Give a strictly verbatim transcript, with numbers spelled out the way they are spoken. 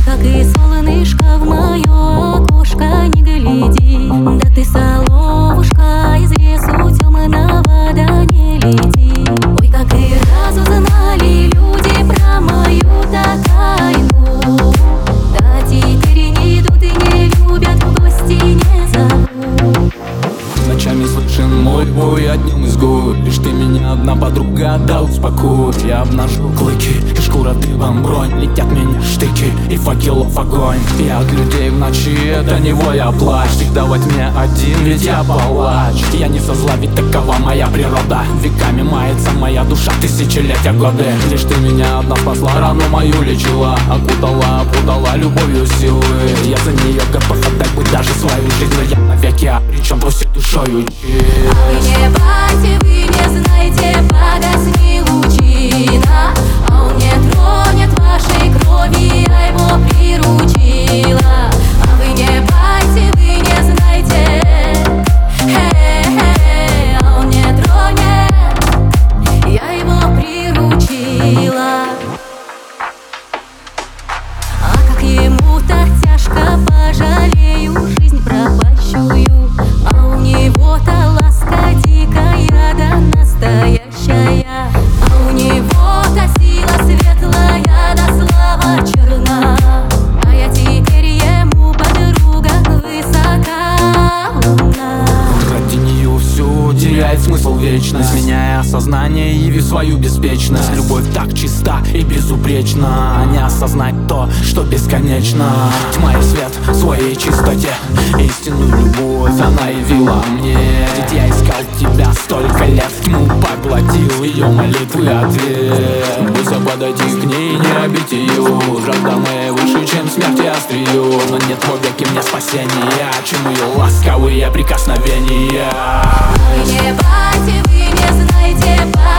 как и солнышко в мое окошко не гляди. Да ты, соловушка, из лесу темного, да не лети. Ой, как и разу знали люди про мою-то тайну. Да теперь не идут и не любят, в гости не зовут. Ночами слышен мой бой одним из губ. Лишь ты меня одна подруга, да успокой. Я обнажу клыки, и шкура дыбом бронь. Летят меня штыки, и факелов огонь. Я от людей в ночи, это не вой, а плач. Всегда во тьме один, ведь я палач. Я не со зла, ведь такова моя природа. Веками мается моя душа, тысячелетия годы. Лишь ты меня одна спасла, рану мою лечила. Окутала, опутала любовью силы. Я за нее готов отдать быть даже свою жизнь. Но я навеки обречен, бросить душою честь. А вы не братья, вы не знаете, погасни лучина. А он не тронет вашей крови, я его приручила. А вы не братья, вы не знаете, хе-хе. А он не тронет, я его приручила. А как ему так тяжко, пожалею жизнь пропащую. А у него-то ласка дикая, да настоящая. А у него-то сила светлая, да слава черна. А я теперь ему подруга, высока луна. Ради нее все теряет смысл вечность. Меняя сознание, яви свою беспечность. Любовь так чиста и безупречна. Не осознать то, что бесконечно. Тьма и свет в своей чистоте. Истинную любовь она явила мне. Ведь я искал тебя столько лет. Тьму поглотил ее молитвы ответ. Быстро подойти к ней, не обить ее. Жажда моя выше, чем смерть и острие. Но нет вовеки мне спасения, чем ее ласковые прикосновения. Вы не братья, вы не знаете,